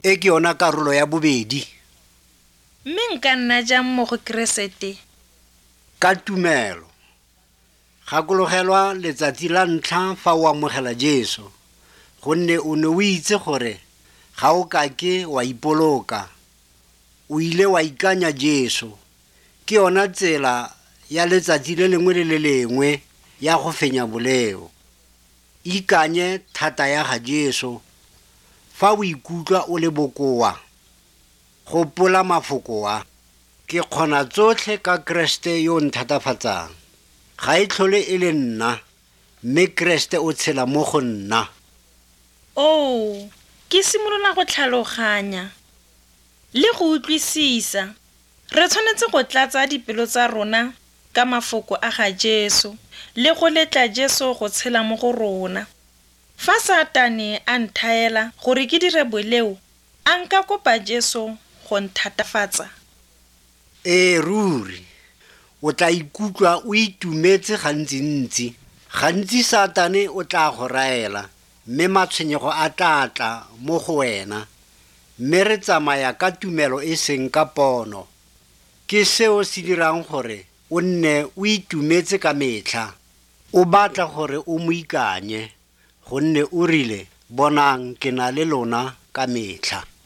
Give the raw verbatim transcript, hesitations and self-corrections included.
e ke yona karolo ya bobedi. Mme nka nna jang mo go Keresete? Ka tumelo. Gakologelwa letsatsi la ntlha fa o amogela Jesu, gonne o ne o itse gore ga o ka ke wa ipoloka. O ile wa ikanya Jesu. Ke yona tsela ya letsatsi le lengwe le le lengwe ya go fenya boleo. Ikanye thata ya ga Jesu. Fa o ikutlwa o le bokoa, gopola mafoko a, ke kgona tsotlhe ka Kriste yo nthatafatsang. Ga e tlhole e le nna, mme Kriste o tshela mo go nna. Oh, ke simolola go tlhaloganya le go utlwisisa. Re tshwanetse go tlatsa dipelo tsa rona ka mafoko a ga Jesu le go letla Jesu go tshela mo go rona. Fa Satane a nthaela gore ke dire boleo, a nka kopa Jesu go nthatafatsa. Ee ruri, o tla ikutlwa o itumetse gantsi-ntsi. Gantsi Satane o tla go raela, mme matshwenyego a tla tla mo go wena. Mme re tsamaya ka tumelo e seng ka pono. Ke seo se dirang gore o nne o itumetse ka metlha. O batla gore o mo ikanye, gonne o rile, bonang ke na le lona ka metlha.